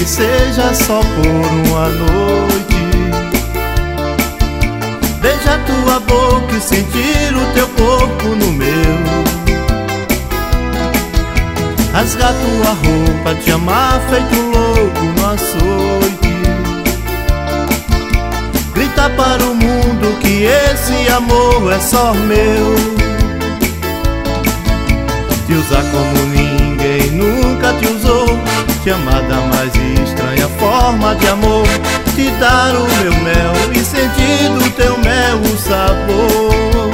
que seja só por uma noite. Beijar tua boca e sentir o teu corpo no meu. Rasgar tua roupa, te amar feito louco no açoite. Gritar para o mundo que esse amor é só meu. Te usar como ninguém nunca te usou. Te amar da mais estranha forma de amor. Te dar o meu mel e sentir do teu mel o sabor.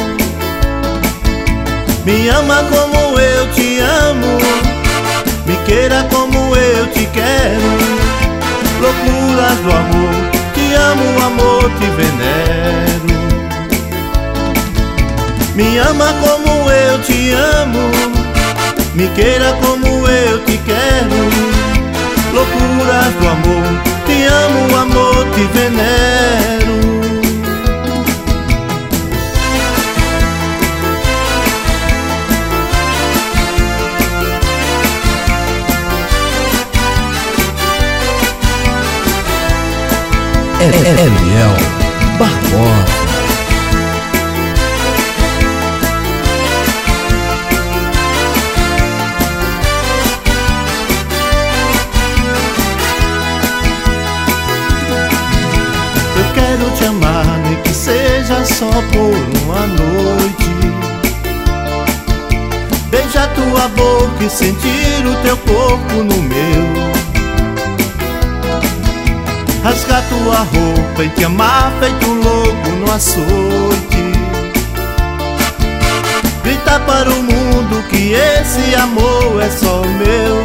Me ama como eu te amo, me queira como eu te quero. Loucuras do amor, te amo, amor, te venero. Me ama como eu te amo, me queira como eu te quero. Loucuras do amor, te amo, amor, te venero. Eliel Barbosa. Eu quero te amar, nem que seja só por uma noite. Beijar tua boca e sentir o teu corpo no meu. Rasgar tua roupa e te amar feito louco no açoite. Gritar para o mundo que esse amor é só meu.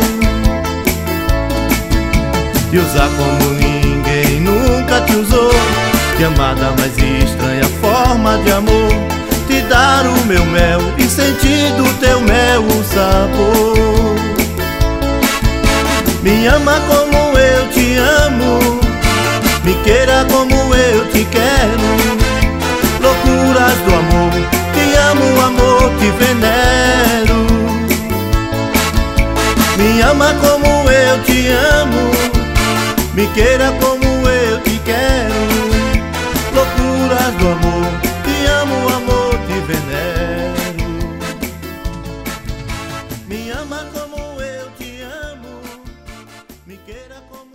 Te usar como ninguém nunca te usou. Te amar da mais estranha forma de amor. Te dar o meu mel e sentir do teu mel o sabor. Me ama como eu te amo, me queira como eu te quero. Loucuras do amor, te amo, amor, te venero. Me ama como eu te amo, me queira como eu te quero. Loucuras do amor, te amo, amor, te venero. Me ama como eu te amo, me queira como